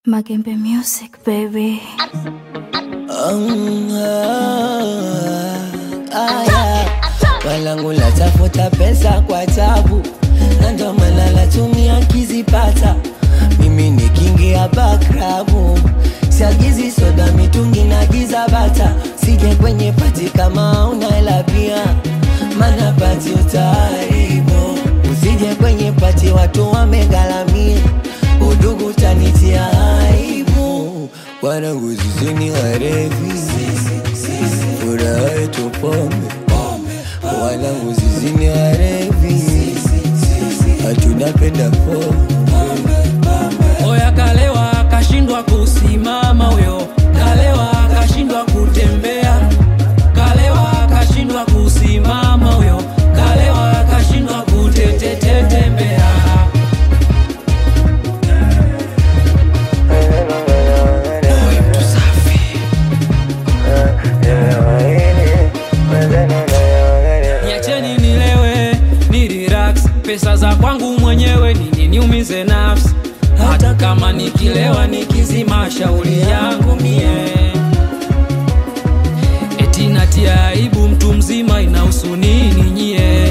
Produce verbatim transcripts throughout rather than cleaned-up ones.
Magembe Music, baby. Um, ah, ah, yeah. Walangu la tafuta pesa kwa tabu, na ndo maana natumia kizipata. Mimi ni kingi ya bakrabu, siagizi soda mitungi na giza bata. Sije kwenye pati kama una hela pia, mana pati utaharibu. Usije kwenye pati watu wamegalamia, udugu tanitia aibu. Wanangu sisi ni warevi, furaha yetu pombe. Wanangu sisi ni warevi, hatunapenda pombe. Oya kalewa akashindwa kusimama huyo, kalewa akashindwa kutembea, kalewa akashindwa kusimama huyo, kalewa akashindwa kutetetetembea. Niacheni nilewe, ni relax, pesa za kwangu mwenyewe nini niumize nafsi. Hata kama nikilewa nikizima shauri yangu mie, eti natia aibu mtu mzima inahusu nini nyie.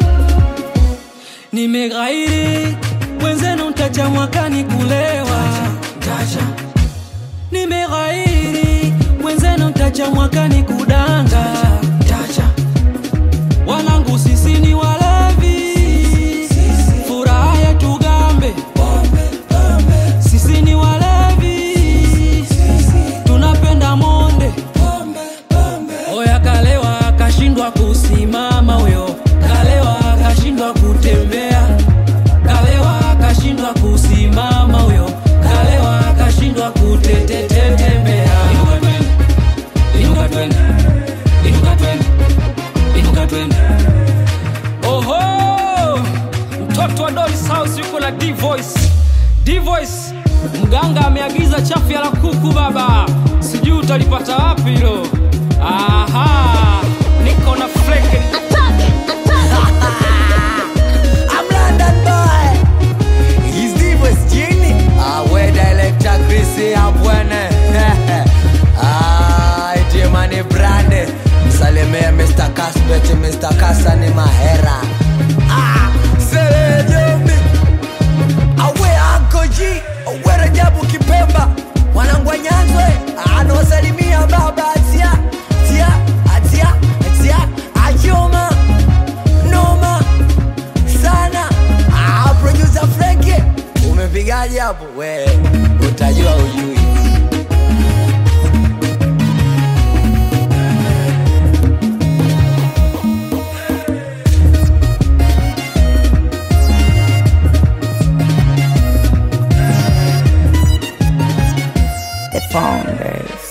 Nimeghairi wenzenu ntacha mwakani kulewa, ntacha. Nimeghairi wenzenu ntacha mwakani kudanga, ntacha. Wanangu sisi ni walevi, furaha yetu gambe. Sisi ni walevi, tunapenda monde. Oya kalewa akashindwa kusimama huyo, kalewa akashindwa kutembea, kalewa akashindwa kusimama huyo, kalewa akashindwa kutetetetembea. Inuka twende, inuka twende, inuka twende. Oho, mtoto wa Dolly's House yuko na D-Voice. D-Voice, mganga ameagiza chafya la kuku baba, sijui utalipata wapi hilo. Aha, niko na flake. I'm London boy, he's D-Voice Genie. Ah, where director Chrissy Abwene. Ah, iti mani brande, msalimea mister Kasbet, mister Kasa ni mahera. Ah, sere jombi, awe Uncle G, awe Rajabu Kipemba. Wanangu wa Nyanzwe, anawasalimia baba atia, tia, atia, atia, ajoma, noma, sana. Ah, producer Frankie, umepigaje hapo? We, utajua ujui. The Founders.